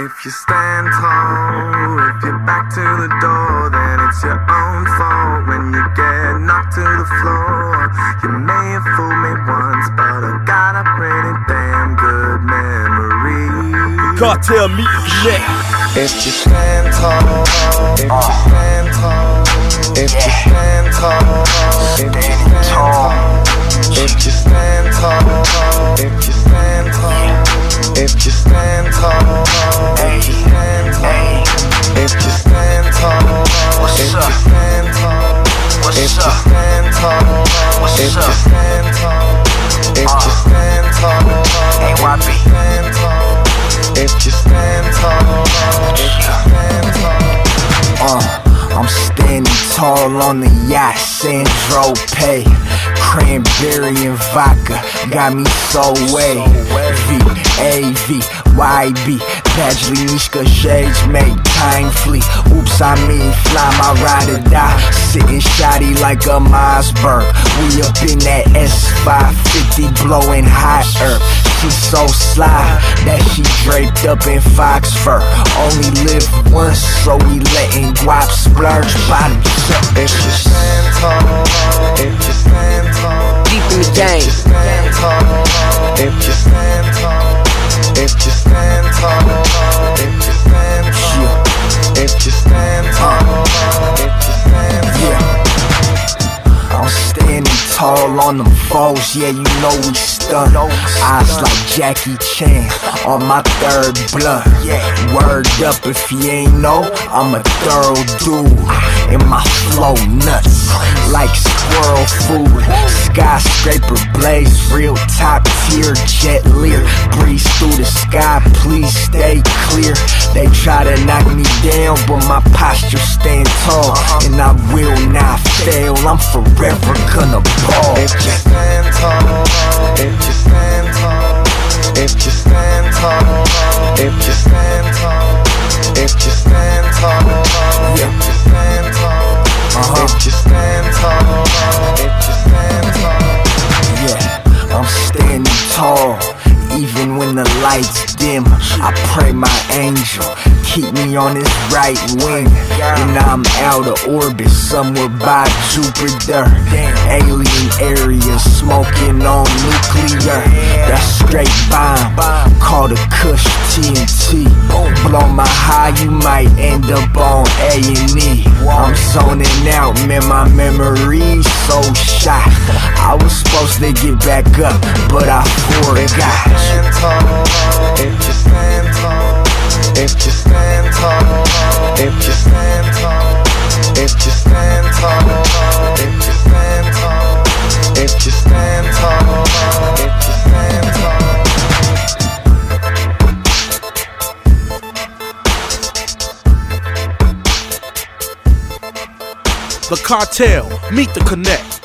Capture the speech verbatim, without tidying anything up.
If you stand tall, if you're back to the door, then it's your own fault when you get knocked to the floor. You may have fooled me once, but I got a pretty damn good memory. Cartel meet the connect. If you stand tall, if you stand tall, if you stand tall, if you stand tall, if you stand tall, if you stand tall, if you stand tall, if you stand tall, if you stand tall, if you stand tall, if you stand tall, if you stand tall, if you stand tall, if you stand tall, if you stand tall, if you stand tall. Uh, I'm standing tall on the yacht, Sandro Pay. Cranberry and vodka got me so way. V, A, V, Y, B. Badgley, Mishka, Shades, make time flee. Oops, I mean fly, my ride or die. Sitting shoddy like a Mossberg. We up in that S five fifty blowing hot herb. She so sly that she draped up in fox fur. Only live once, so we letting guap splurge. Bottoms up. If you stand tall, if you stand tall, deep in the game. If you stand tall, if you stand tall, if you stand tall, if you stand tall, if you stand tall, yeah. I'm standing tall on them foes, yeah, you know we stun. Eyes like Jackie Chan on my third blood. Word up if you ain't know, I'm a thorough dude. And my flow nuts like squirrel food. Skyscraper blaze, real top tier jet leer. Breeze through the sky, please stay clear. They try to knock me down, but my posture stand tall. And I will not fail, I'm forever gonna ball. If you stand tall, if you stand tall, if you stand tall, if you stand tall, if you stand tall, if you stand tall, if you stand tall, if you stand tall, yeah, I'm standing tall. Even when the lights dim, I pray my angel keep me on his right wing. And I'm out of orbit, somewhere by Jupiter. Alien area, smoking on nuclear. That straight bomb, called a Kush T N T. Blow my high, you might end up on A and E. I'm zoning out, man, my memory's so shot. I was supposed to get back up, but I forgot. Stand tall, if you stand tall, if you stand tall, if you stand tall, if you stand tall, if you stand tall, if you stand tall, if you stand tall. The Cartel, meet the connect.